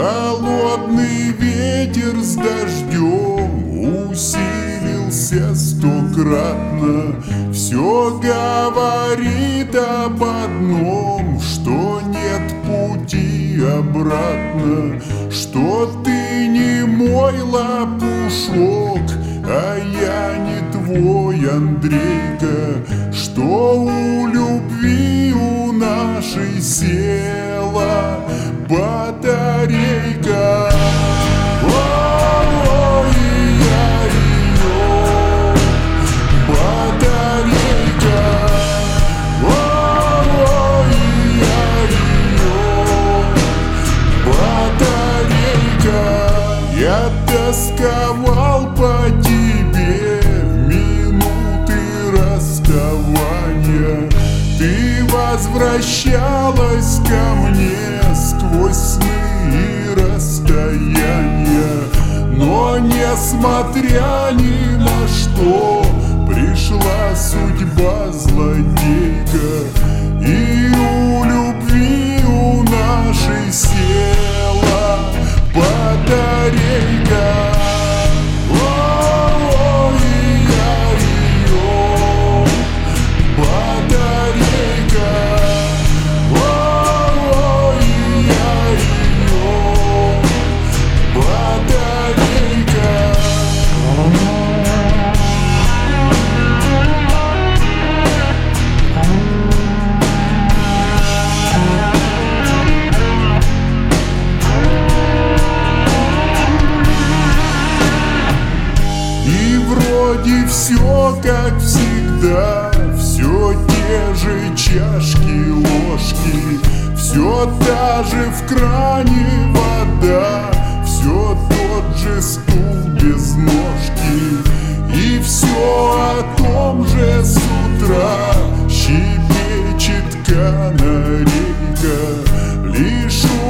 Холодный ветер с дождем усилился стократно. Все говорит об одном, что нет пути обратно, что ты не мой лопушок, а я не твой Андрейка, что у любви у нашей села батарейка. Ой, я ее батарейка. Ой, я ее батарейка. Я тосковал по тебе в минуты расставания. Ты возвращалась ко мне сквозь сны и расстояния, но несмотря ни на что пришла судьба злодейка, и у любви у нашей села батарейка. Вроде все как всегда, все те же чашки, ложки, все та же в кране вода, все тот же стул без ножки, и все о том же с утра щебечет канарейка. Лишь